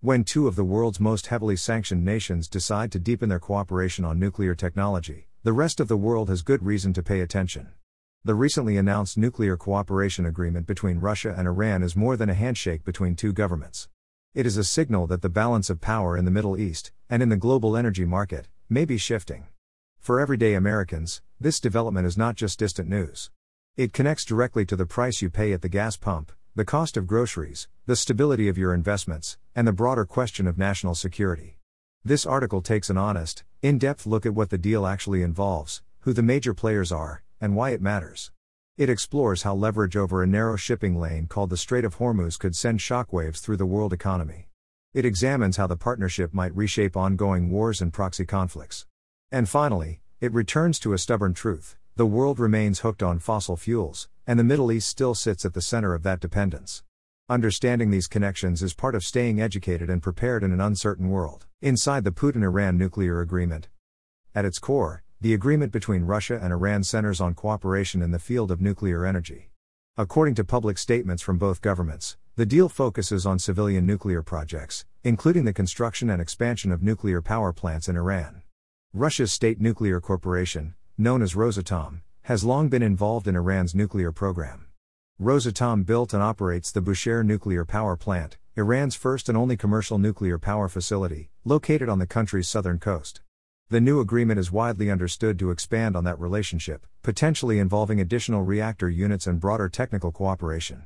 When two of the world's most heavily sanctioned nations decide to deepen their cooperation on nuclear technology, the rest of the world has good reason to pay attention. The recently announced nuclear cooperation agreement between Russia and Iran is more than a handshake between two governments. It is a signal that the balance of power in the Middle East, and in the global energy market, may be shifting. For everyday Americans, this development is not just distant news. It connects directly to the price you pay at the gas pump, the cost of groceries, the stability of your investments, and the broader question of national security. This article takes an honest, in-depth look at what the deal actually involves, who the major players are, and why it matters. It explores how leverage over a narrow shipping lane called the Strait of Hormuz could send shockwaves through the world economy. It examines how the partnership might reshape ongoing wars and proxy conflicts. And finally, it returns to a stubborn truth: the world remains hooked on fossil fuels, and the Middle East still sits at the center of that dependence. Understanding these connections is part of staying educated and prepared in an uncertain world. Inside the Putin-Iran nuclear agreement. At its core, the agreement between Russia and Iran centers on cooperation in the field of nuclear energy. According to public statements from both governments, the deal focuses on civilian nuclear projects, including the construction and expansion of nuclear power plants in Iran. Russia's state nuclear corporation, known as Rosatom, has long been involved in Iran's nuclear program. Rosatom built and operates the Bushehr nuclear power plant, Iran's first and only commercial nuclear power facility, located on the country's southern coast. The new agreement is widely understood to expand on that relationship, potentially involving additional reactor units and broader technical cooperation.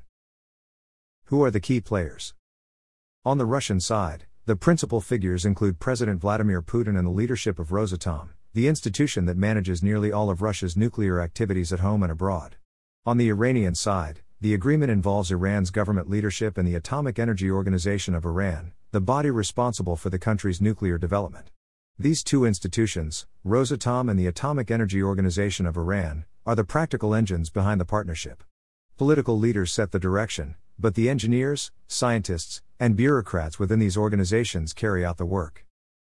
Who are the key players? On the Russian side, the principal figures include President Vladimir Putin and the leadership of Rosatom, the institution that manages nearly all of Russia's nuclear activities at home and abroad. On the Iranian side, the agreement involves Iran's government leadership and the Atomic Energy Organization of Iran, the body responsible for the country's nuclear development. These two institutions, Rosatom and the Atomic Energy Organization of Iran, are the practical engines behind the partnership. Political leaders set the direction, but the engineers, scientists, and bureaucrats within these organizations carry out the work.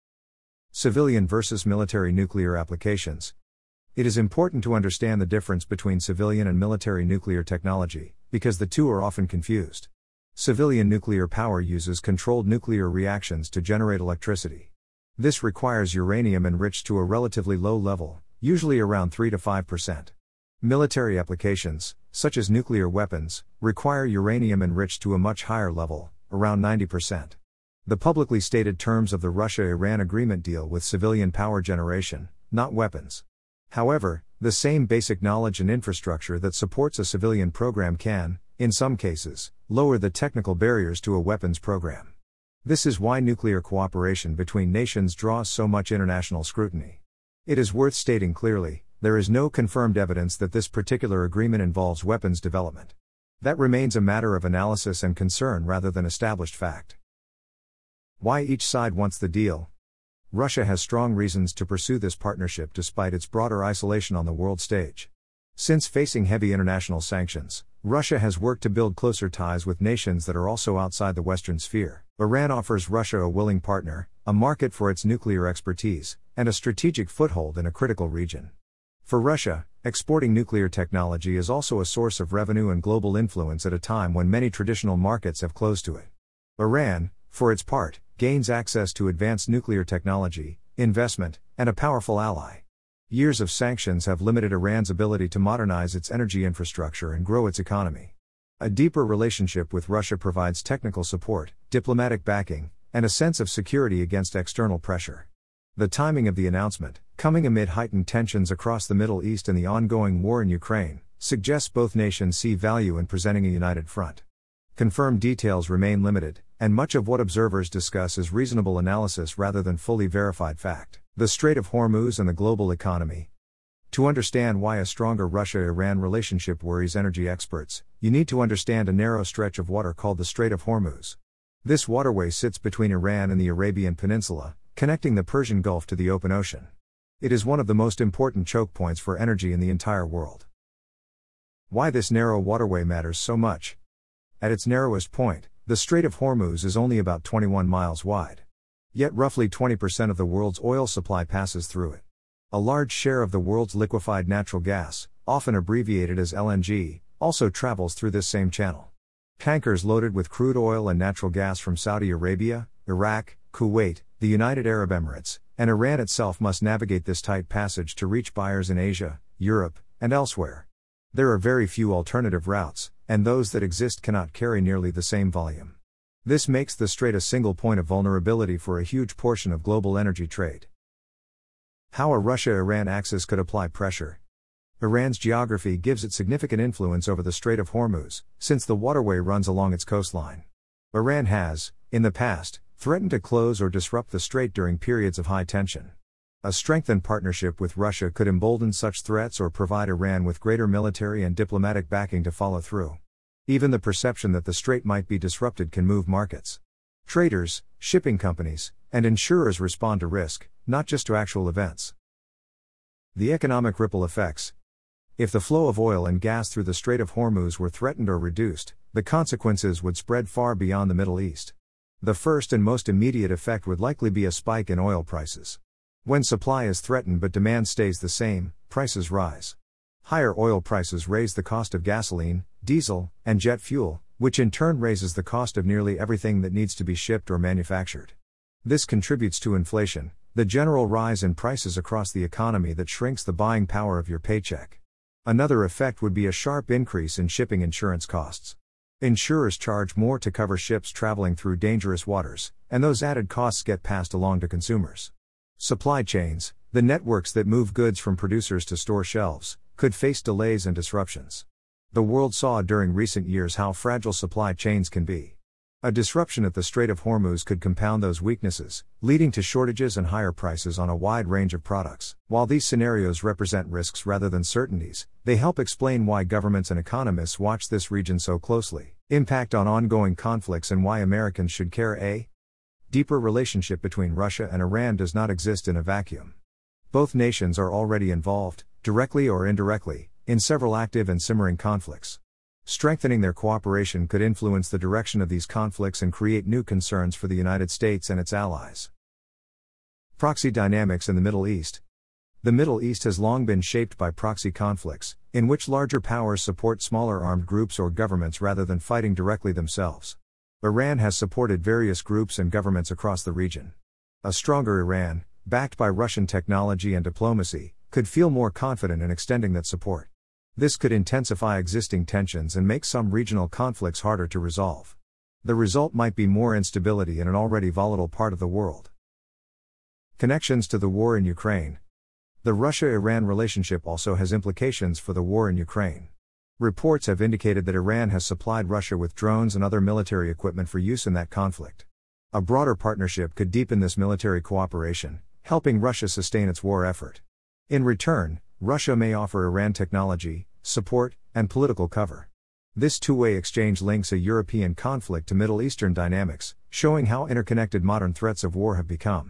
Civilian versus military nuclear applications. It is important to understand the difference between civilian and military nuclear technology, because the two are often confused. Civilian nuclear power uses controlled nuclear reactions to generate electricity. This requires uranium enriched to a relatively low level, usually around 3 to 5%. Military applications, such as nuclear weapons, require uranium enriched to a much higher level, around 90%. The publicly stated terms of the Russia-Iran agreement deal with civilian power generation, not weapons. However, the same basic knowledge and infrastructure that supports a civilian program can, in some cases, lower the technical barriers to a weapons program. This is why nuclear cooperation between nations draws so much international scrutiny. It is worth stating clearly, there is no confirmed evidence that this particular agreement involves weapons development. That remains a matter of analysis and concern rather than established fact. Why each side wants the deal? Russia has strong reasons to pursue this partnership despite its broader isolation on the world stage. Since facing heavy international sanctions, Russia has worked to build closer ties with nations that are also outside the Western sphere. Iran offers Russia a willing partner, a market for its nuclear expertise, and a strategic foothold in a critical region. For Russia, exporting nuclear technology is also a source of revenue and global influence at a time when many traditional markets have closed to it. Iran, for its part, gains access to advanced nuclear technology, investment, and a powerful ally. Years of sanctions have limited Iran's ability to modernize its energy infrastructure and grow its economy. A deeper relationship with Russia provides technical support, diplomatic backing, and a sense of security against external pressure. The timing of the announcement, coming amid heightened tensions across the Middle East and the ongoing war in Ukraine, suggests both nations see value in presenting a united front. Confirmed details remain limited, and much of what observers discuss is reasonable analysis rather than fully verified fact. The Strait of Hormuz and the global economy. To understand why a stronger Russia-Iran relationship worries energy experts, you need to understand a narrow stretch of water called the Strait of Hormuz. This waterway sits between Iran and the Arabian Peninsula, connecting the Persian Gulf to the open ocean. It is one of the most important choke points for energy in the entire world. Why this narrow waterway matters so much? At its narrowest point, the Strait of Hormuz is only about 21 miles wide. Yet roughly 20% of the world's oil supply passes through it. A large share of the world's liquefied natural gas, often abbreviated as LNG, also travels through this same channel. Tankers loaded with crude oil and natural gas from Saudi Arabia, Iraq, Kuwait, the United Arab Emirates, and Iran itself must navigate this tight passage to reach buyers in Asia, Europe, and elsewhere. There are very few alternative routes, and those that exist cannot carry nearly the same volume. This makes the strait a single point of vulnerability for a huge portion of global energy trade. How a Russia-Iran axis could apply pressure. Iran's geography gives it significant influence over the Strait of Hormuz, since the waterway runs along its coastline. Iran has, in the past, threatened to close or disrupt the strait during periods of high tension. A strengthened partnership with Russia could embolden such threats or provide Iran with greater military and diplomatic backing to follow through. Even the perception that the strait might be disrupted can move markets. Traders, shipping companies, and insurers respond to risk, not just to actual events. The economic ripple effects. If the flow of oil and gas through the Strait of Hormuz were threatened or reduced, the consequences would spread far beyond the Middle East. The first and most immediate effect would likely be a spike in oil prices. When supply is threatened but demand stays the same, prices rise. Higher oil prices raise the cost of gasoline, diesel, and jet fuel, which in turn raises the cost of nearly everything that needs to be shipped or manufactured. This contributes to inflation, the general rise in prices across the economy that shrinks the buying power of your paycheck. Another effect would be a sharp increase in shipping insurance costs. Insurers charge more to cover ships traveling through dangerous waters, and those added costs get passed along to consumers. Supply chains, the networks that move goods from producers to store shelves, could face delays and disruptions. The world saw during recent years how fragile supply chains can be. A disruption at the Strait of Hormuz could compound those weaknesses, leading to shortages and higher prices on a wide range of products. While these scenarios represent risks rather than certainties, they help explain why governments and economists watch this region so closely. Impact on ongoing conflicts and why Americans should care. A deeper relationship between Russia and Iran does not exist in a vacuum. Both nations are already involved, directly or indirectly, in several active and simmering conflicts. Strengthening their cooperation could influence the direction of these conflicts and create new concerns for the United States and its allies. Proxy dynamics in the Middle East. The Middle East has long been shaped by proxy conflicts, in which larger powers support smaller armed groups or governments rather than fighting directly themselves. Iran has supported various groups and governments across the region. A stronger Iran, backed by Russian technology and diplomacy, could feel more confident in extending that support. This could intensify existing tensions and make some regional conflicts harder to resolve. The result might be more instability in an already volatile part of the world. Connections to the war in Ukraine. The Russia-Iran relationship also has implications for the war in Ukraine. Reports have indicated that Iran has supplied Russia with drones and other military equipment for use in that conflict. A broader partnership could deepen this military cooperation, helping Russia sustain its war effort. In return, Russia may offer Iran technology, support, and political cover. This two-way exchange links a European conflict to Middle Eastern dynamics, showing how interconnected modern threats of war have become.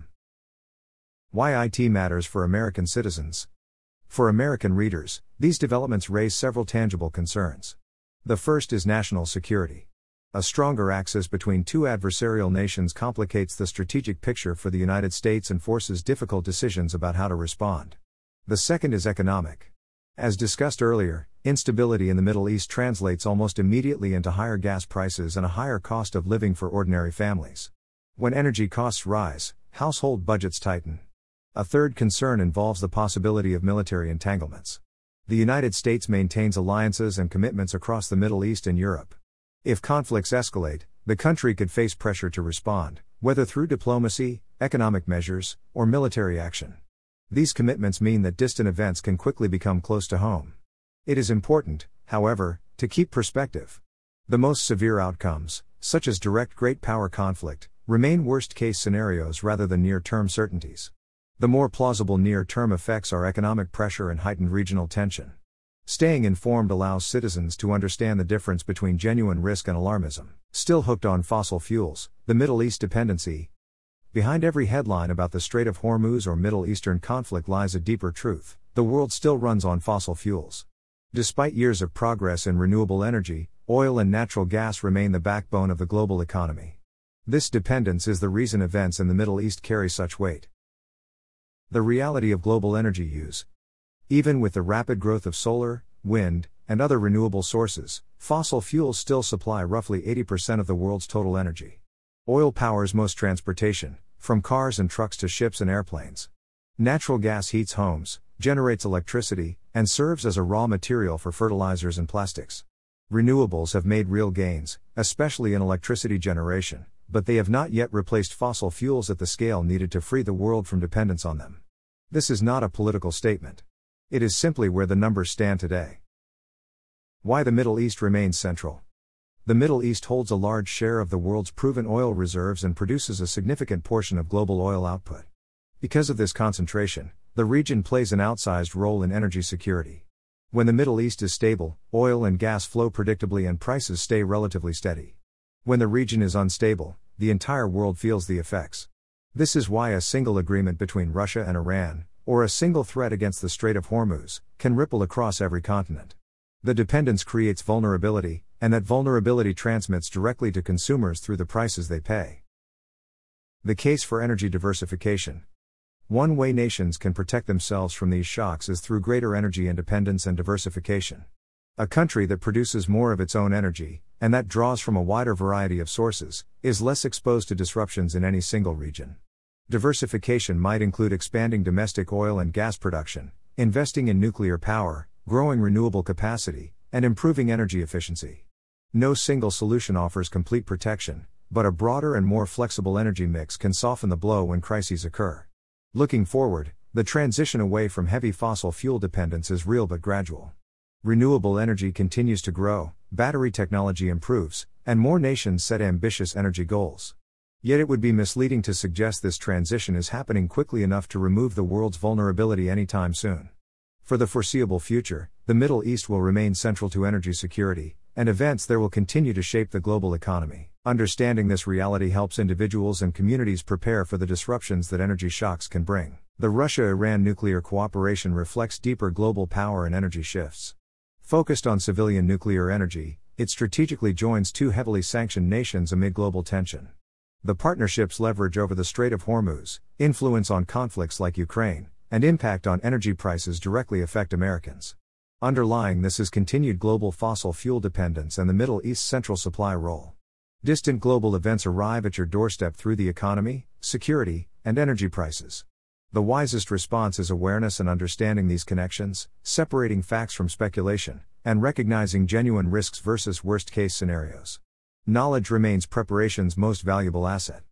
Why IT matters for American citizens. For American readers, these developments raise several tangible concerns. The first is national security. A stronger axis between two adversarial nations complicates the strategic picture for the United States and forces difficult decisions about how to respond. The second is economic. As discussed earlier, instability in the Middle East translates almost immediately into higher gas prices and a higher cost of living for ordinary families. When energy costs rise, household budgets tighten. A third concern involves the possibility of military entanglements. The United States maintains alliances and commitments across the Middle East and Europe. If conflicts escalate, the country could face pressure to respond, whether through diplomacy, economic measures, or military action. These commitments mean that distant events can quickly become close to home. It is important, however, to keep perspective. The most severe outcomes, such as direct great power conflict, remain worst-case scenarios rather than near-term certainties. The more plausible near-term effects are economic pressure and heightened regional tension. Staying informed allows citizens to understand the difference between genuine risk and alarmism. Still hooked on fossil fuels, the Middle East dependency. Behind every headline about the Strait of Hormuz or Middle Eastern conflict lies a deeper truth: the world still runs on fossil fuels. Despite years of progress in renewable energy, oil and natural gas remain the backbone of the global economy. This dependence is the reason events in the Middle East carry such weight. The reality of global energy use. Even with the rapid growth of solar, wind, and other renewable sources, fossil fuels still supply roughly 80% of the world's total energy. Oil powers most transportation, from cars and trucks to ships and airplanes. Natural gas heats homes, generates electricity, and serves as a raw material for fertilizers and plastics. Renewables have made real gains, especially in electricity generation, but they have not yet replaced fossil fuels at the scale needed to free the world from dependence on them. This is not a political statement. It is simply where the numbers stand today. Why the Middle East remains central. The Middle East holds a large share of the world's proven oil reserves and produces a significant portion of global oil output. Because of this concentration, the region plays an outsized role in energy security. When the Middle East is stable, oil and gas flow predictably and prices stay relatively steady. When the region is unstable, the entire world feels the effects. This is why a single agreement between Russia and Iran, or a single threat against the Strait of Hormuz, can ripple across every continent. The dependence creates vulnerability, and that vulnerability transmits directly to consumers through the prices they pay. The case for energy diversification. One way nations can protect themselves from these shocks is through greater energy independence and diversification. A country that produces more of its own energy, and that draws from a wider variety of sources, is less exposed to disruptions in any single region. Diversification might include expanding domestic oil and gas production, investing in nuclear power, growing renewable capacity, and improving energy efficiency. No single solution offers complete protection, but a broader and more flexible energy mix can soften the blow when crises occur. Looking forward, the transition away from heavy fossil fuel dependence is real but gradual. Renewable energy continues to grow, battery technology improves, and more nations set ambitious energy goals. Yet it would be misleading to suggest this transition is happening quickly enough to remove the world's vulnerability anytime soon. For the foreseeable future, the Middle East will remain central to energy security, and events there will continue to shape the global economy. Understanding this reality helps individuals and communities prepare for the disruptions that energy shocks can bring. The Russia-Iran nuclear cooperation reflects deeper global power and energy shifts. Focused on civilian nuclear energy, it strategically joins two heavily sanctioned nations amid global tension. The partnership's leverage over the Strait of Hormuz, influence on conflicts like Ukraine, and impact on energy prices directly affect Americans. Underlying this is continued global fossil fuel dependence and the Middle East's central supply role. Distant global events arrive at your doorstep through the economy, security, and energy prices. The wisest response is awareness and understanding these connections, separating facts from speculation, and recognizing genuine risks versus worst-case scenarios. Knowledge remains preparation's most valuable asset.